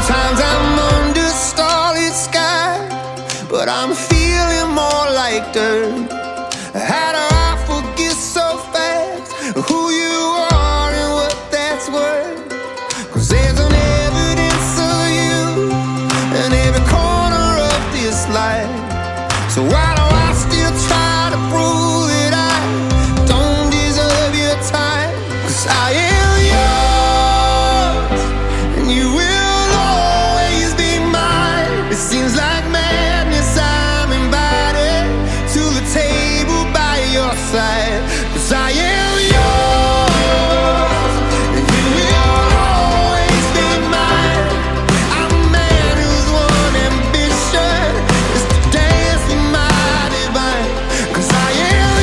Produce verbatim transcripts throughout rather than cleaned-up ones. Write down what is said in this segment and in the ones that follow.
Sometimes I'm under starlit sky, but I'm feeling more like dirt. How do I forget so fast who you are and what that's worth? 'Cause there's an evidence of you in every corner of this life. So why do I still try to prove that I don't deserve your time? 'Cause I am yours, and you will always be mine. It seems like madness, I'm invited to the table by your side. 'Cause I am yours, and you will always be mine. I'm a man whose one ambition is to dance with my divine. 'Cause I am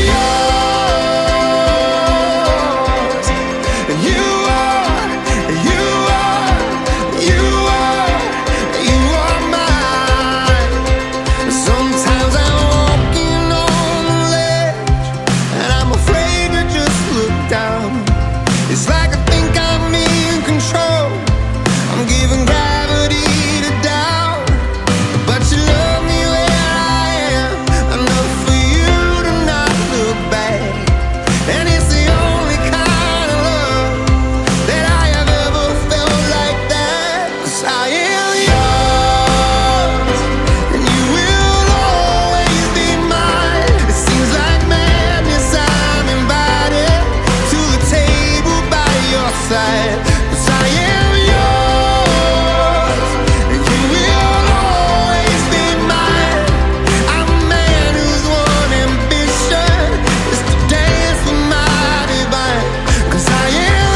yours, and you are, you are, you are, you are mine. Sometimes I'm walking on the ledge, and I'm afraid to just look down. It's like I think I'm in control, I'm giving gravity to doubt. But you love me where I am, enough for you to not look back. And it's the only kind of love that I have ever felt like that. 'Cause I am yours, and you will always be mine. It seems like madness, I'm invited to the table by your side. 'Cause I am yours, and you will always be mine. I'm a man whose one ambition is to dance with my divine. 'Cause I am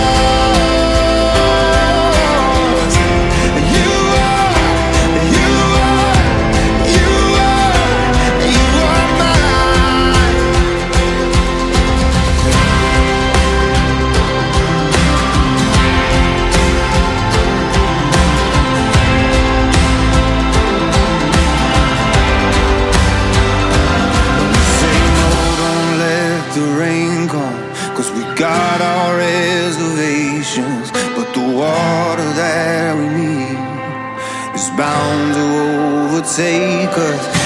yours, and you are, you are, you are, you are mine. Say no, don't let the rain come, 'cause we got our reservations. But the water that we need is bound to overtake us.